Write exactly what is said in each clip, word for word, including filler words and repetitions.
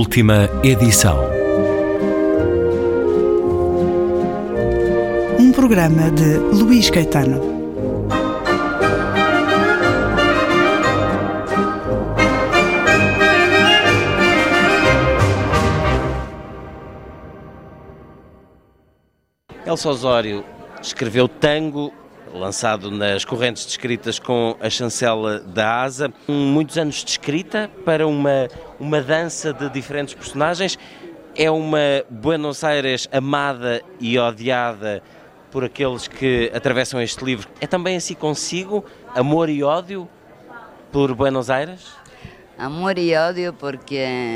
Última edição. Um programa de Luís Caetano. Elsa Osório escreveu Tango, lançado nas correntes de escritas com a chancela da Asa. Muitos anos de escrita para uma, uma dança de diferentes personagens. É uma Buenos Aires amada e odiada por aqueles que atravessam este livro. É também assim consigo? Amor e ódio por Buenos Aires? Amor e ódio porque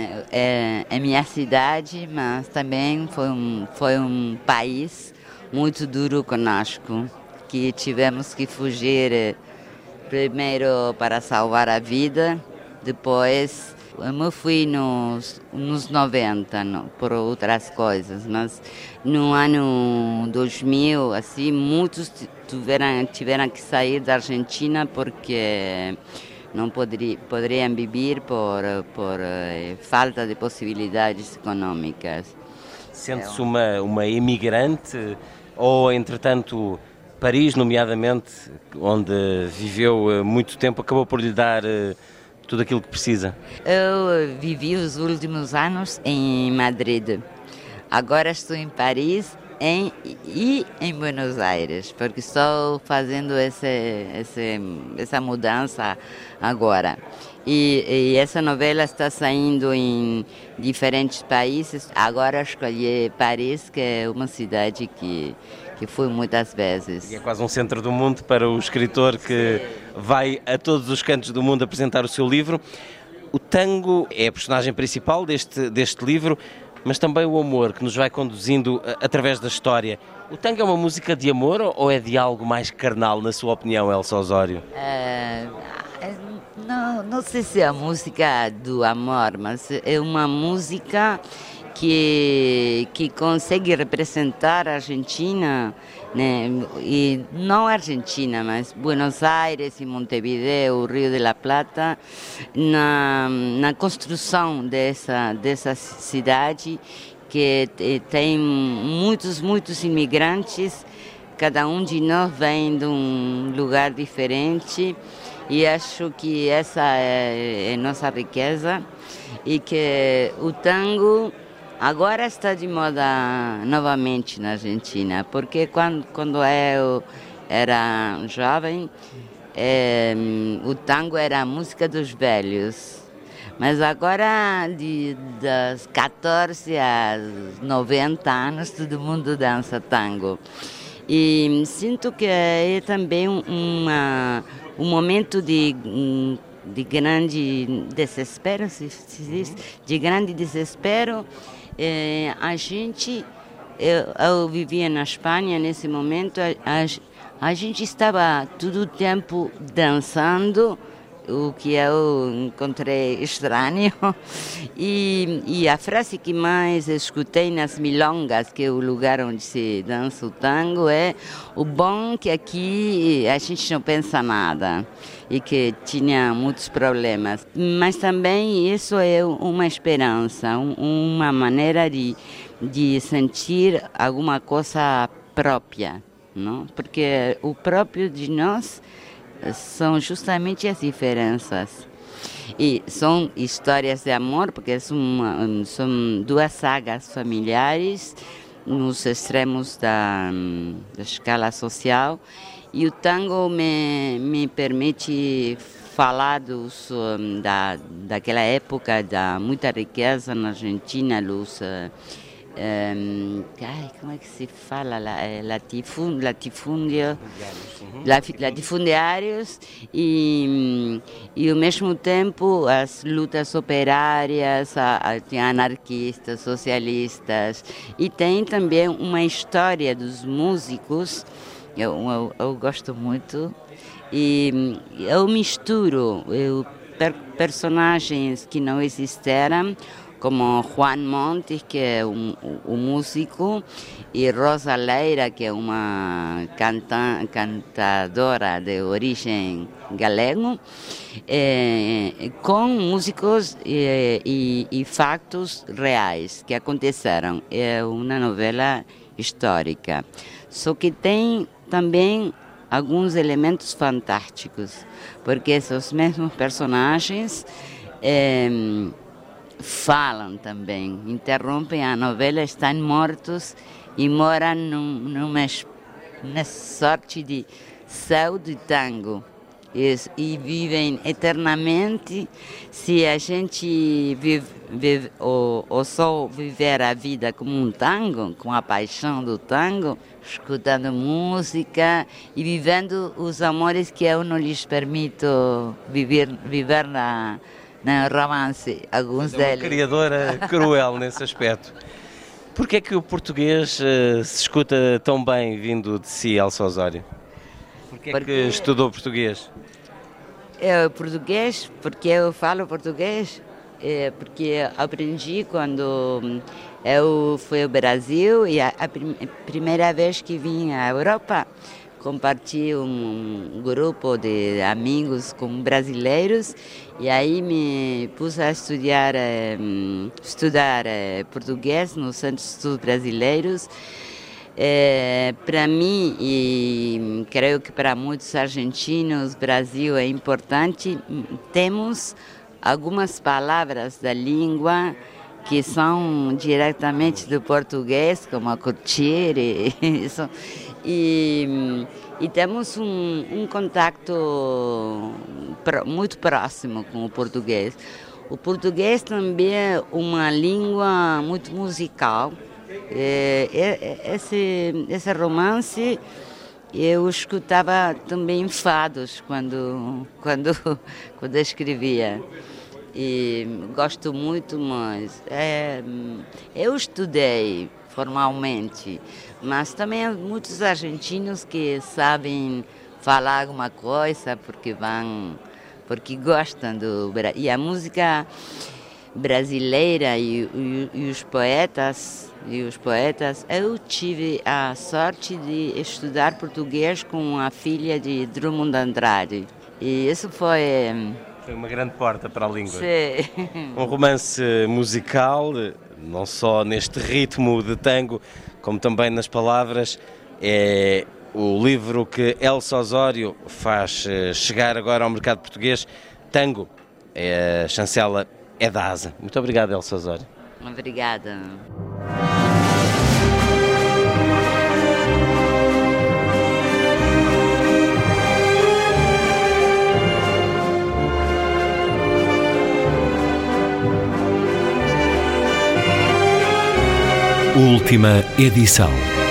é, é minha cidade, mas também foi um, foi um país muito duro conosco, que tivemos que fugir primeiro para salvar a vida, depois eu me fui nos, nos noventa no, por outras coisas, mas no ano dois mil, assim, muitos tiveram, tiveram que sair da Argentina porque não poderiam, poderiam viver por, por eh, falta de possibilidades econômicas. Sente-se uma, uma imigrante ou, entretanto, Paris, nomeadamente, onde viveu muito tempo, acabou por lhe dar tudo aquilo que precisa? Eu vivi os últimos anos em Madrid. Agora estou em Paris em, e em Buenos Aires, porque estou fazendo esse, esse, essa mudança agora. E, e essa novela está saindo em diferentes países. Agora escolhi Paris, que é uma cidade que, que fui muitas vezes. E é quase um centro do mundo para o escritor que vai a todos os cantos do mundo apresentar o seu livro. O tango é a personagem principal deste, deste livro, mas também o amor que nos vai conduzindo através da história. O tango é uma música de amor ou é de algo mais carnal, na sua opinião, Elsa Osório? É, não, não sei se é a música do amor, mas é uma música que, que consegue representar a Argentina, né? E não a Argentina, mas Buenos Aires e Montevideo, Rio de la Plata, na, na construção dessa, dessa cidade que tem muitos, muitos imigrantes, cada um de nós vem de um lugar diferente e acho que essa é, é nossa riqueza e que o tango agora está de moda novamente na Argentina, porque quando, quando eu era jovem, é, o tango era a música dos velhos. Mas agora, de, das catorze aos noventa anos, todo mundo dança tango. E sinto que é também uma, um momento de, de grande desespero, se, se diz, de grande desespero. É, a gente, eu, eu vivia na Espanha nesse momento, a, a gente estava todo o tempo dançando, o que eu encontrei estranho, e, e a frase que mais escutei nas milongas, que é o lugar onde se dança o tango, é o bom que aqui a gente não pensa nada, e que tinha muitos problemas. Mas também isso é uma esperança, uma maneira de, de sentir alguma coisa própria, não? Porque o próprio de nós são justamente as diferenças. E são histórias de amor, porque são, são duas sagas familiares nos extremos da, da escala social. E o tango me, me permite falar dos, da, daquela época da muita riqueza na Argentina, os... Um, ai, como é que se fala? Latifund, latifúndio, latifundiários e, e ao mesmo tempo as lutas operárias, a, a, anarquistas, socialistas, e tem também uma história dos músicos, eu, eu, eu gosto muito, e eu misturo eu, per, personagens que não existiram como Juan Montes, que é um, um músico, e Rosa Leira, que é uma canta, cantadora de origem galego, é, com músicos e, e, e fatos reais que aconteceram. É uma novela histórica, só que tem também alguns elementos fantásticos, porque esses mesmos personagens é, falam também, interrompem a novela, estão mortos e moram num, numa, numa sorte de céu de tango. E, e vivem eternamente. Se a gente vive, vive, ou, ou só viver a vida como um tango, com a paixão do tango, escutando música e vivendo os amores que eu não lhes permito viver, viver na, na romance, alguns é uma deles. Criadora cruel nesse aspecto. Porquê é que o português uh, se escuta tão bem vindo de si, Elsa Osório? Porquê é que estudou português? É português, porque eu falo português, é porque aprendi quando eu fui ao Brasil e a, a prim, primeira vez que vim à Europa, compartilhei um grupo de amigos com brasileiros e aí me pus a estudar, é, estudar é, português no Centro de Estudos Brasileiros. É, para mim, e creio que para muitos argentinos, Brasil é importante, temos algumas palavras da língua que são diretamente do português, como a curtir, e, e, e temos um, um contato muito próximo com o português. O português também é uma língua muito musical. É, esse, esse romance eu escutava também fados quando, quando, quando escrevia. E gosto muito, mas é, eu estudei formalmente, mas também há muitos argentinos que sabem falar alguma coisa porque vão, porque gostam do Brasil. E a música brasileira e, e, e os poetas e os poetas, eu tive a sorte de estudar português com a filha de Drummond Andrade. E isso foi Foi uma grande porta para a língua. Sim. Um romance musical, não só neste ritmo de tango, como também nas palavras. É o livro que Elsa Osório faz chegar agora ao mercado português. Tango, é a chancela é da Asa. Muito obrigado, Elsa Osório. Obrigada. Última edição.